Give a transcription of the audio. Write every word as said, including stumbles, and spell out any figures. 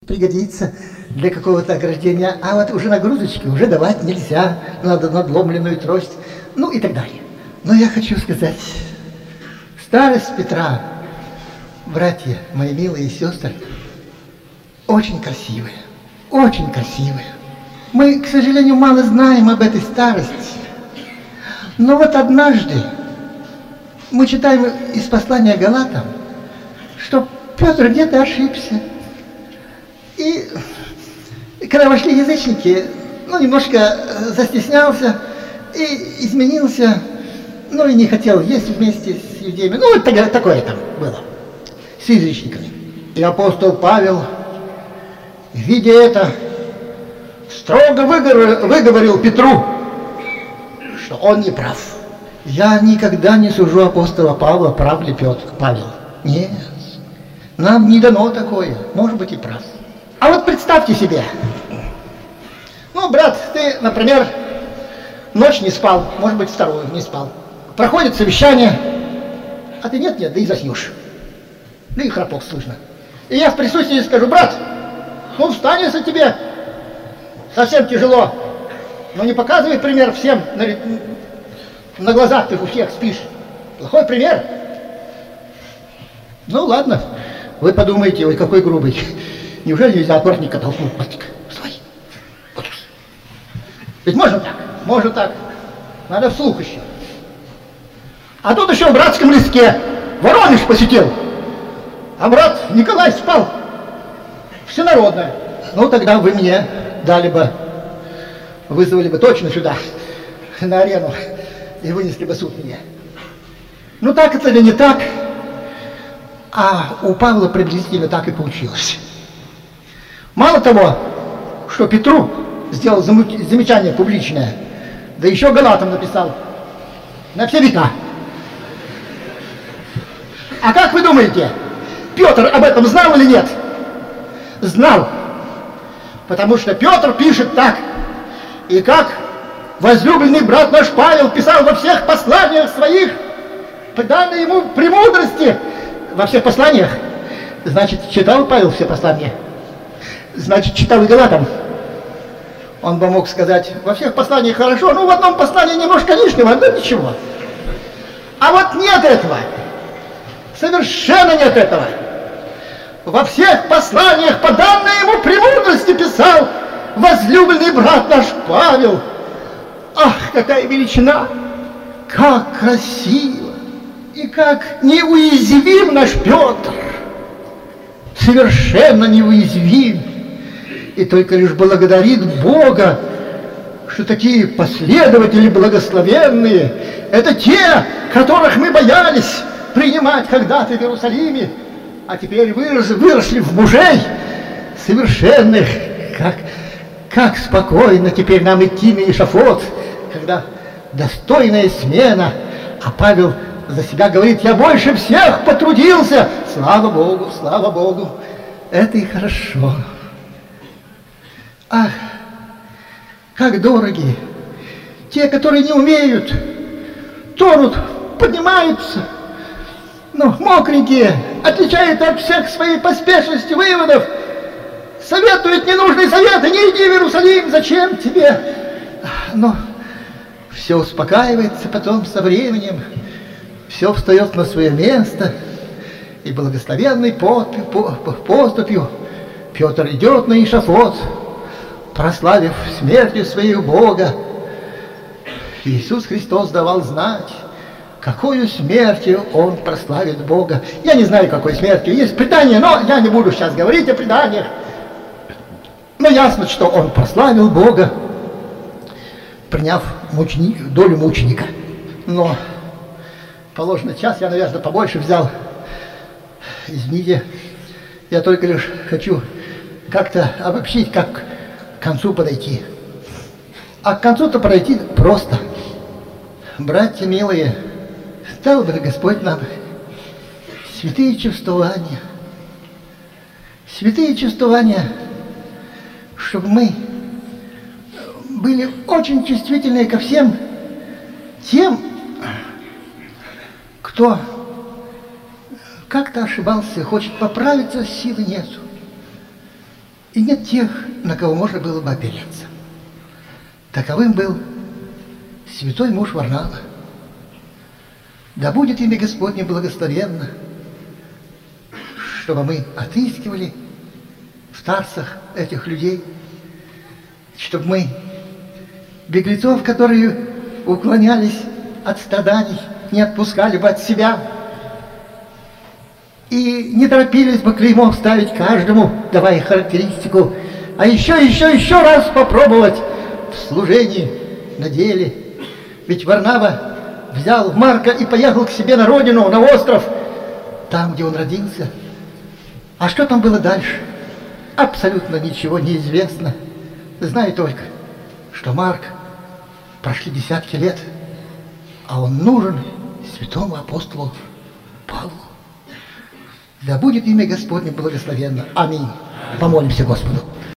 пригодится для какого-то ограждения, а вот уже нагрузочки уже давать нельзя, надо надломленную трость, ну и так далее. Но я хочу сказать, старость Петра, братья, мои милые сестры, очень красивая, очень красивая. Мы, к сожалению, мало знаем об этой старости, но вот однажды мы читаем из послания Галатам, что Петр где-то ошибся. И когда вошли язычники, ну, немножко застеснялся и изменился, ну, и не хотел есть вместе с иудеями. Ну, вот такое там было с язычниками. И апостол Павел, видя это, строго выговорил, выговорил Петру, что он не прав. Я никогда не сужу апостола Павла, прав ли Петр, Павел. Нет, нам не дано такое, может быть и прав. А вот представьте себе, ну, брат, ты, например, ночь не спал, может быть, вторую не спал. Проходит совещание, а ты нет-нет, да и заснешь. Да и храпок слышно. И я в присутствии скажу: брат, ну встань, если тебе совсем тяжело. Но не показывай пример всем, на, на глазах ты у всех спишь. Плохой пример. Ну ладно, вы подумаете, ой, какой грубый. Неужели нельзя аккуратненько толкнуть? Стой. Вот. Ведь можно так, можно так. Надо вслух еще. А тут еще в братском листке Воронеж посетил. А брат Николай спал. Всенародное. Ну тогда вы мне дали бы, вызвали бы точно сюда, на арену, и вынесли бы суд мне. Ну так это или не так? А у Павла приблизительно так и получилось. Мало того, что Петру сделал замечание публичное, да еще Галатам написал на все века. А как вы думаете, Петр об этом знал или нет? Знал. Потому что Петр пишет так: и как возлюбленный брат наш Павел писал во всех посланиях своих, данной ему премудрости, во всех посланиях. Значит, читал Павел все послания? Значит, читал и Галатам. Он бы мог сказать: во всех посланиях хорошо, ну в одном послании немножко лишнего, но ничего. А вот нет этого. Совершенно нет этого. Во всех посланиях по данной ему премудрости писал возлюбленный брат наш Павел. Ах, какая величина! Как красиво! И как неуязвим наш Петр! Совершенно неуязвим! И только лишь благодарит Бога, что такие последователи благословенные, это те, которых мы боялись принимать когда-то в Иерусалиме, а теперь выросли, выросли в мужей совершенных. Как, как спокойно теперь нам идти на эшафот, когда достойная смена, а Павел за себя говорит: я больше всех потрудился. Слава Богу, слава Богу, это и хорошо. Ах, как дороги те, которые не умеют, тонут, поднимаются, но мокренькие, отличают от всех своей поспешностью выводов, советуют ненужные советы: не иди в Иерусалим, зачем тебе? Но все успокаивается потом со временем, все встает на свое место, и благословенной поступью Петр идет на эшафот, прославив смертью свою Бога. Иисус Христос давал знать, какую смертью Он прославит Бога. Я не знаю, какой смертью. Есть предание, но я не буду сейчас говорить о преданиях. Но ясно, что Он прославил Бога, приняв мучени... долю мученика. Но положенный час я, наверное, побольше взял. Извините, я только лишь хочу как-то обобщить, как к концу подойти. А к концу-то подойти просто. Братья милые, дал бы Господь нам святые чувствования, святые чувствования, чтобы мы были очень чувствительны ко всем тем, кто как-то ошибался, хочет поправиться, силы нету. и нет тех, на кого можно было бы опереться. Таковым был святой муж Варнава. Да будет имя Господне благословенно, чтобы мы отыскивали в старцах этих людей, чтобы мы беглецов, которые уклонялись от страданий, не отпускали бы от себя и не торопились бы клеймо ставить каждому, давая характеристику, а еще, еще, еще раз попробовать в служении на деле. Ведь Варнава взял Марка и поехал к себе на родину, на остров, там, где он родился. А что там было дальше? Абсолютно ничего не известно. Знаю только, что Марк прошли десятки лет, а он нужен святому апостолу Павлу. Да будет имя Господне благословенно. Аминь. Помолимся Господу.